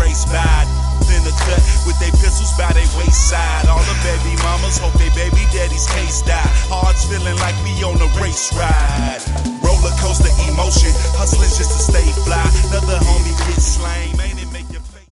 race by. In the cut with they pistols by their wayside. All the baby mamas hope they baby daddy's case die. Hearts feeling like we on a race ride. Roller coaster emotion, hustling just to stay fly. Another homie gets slain.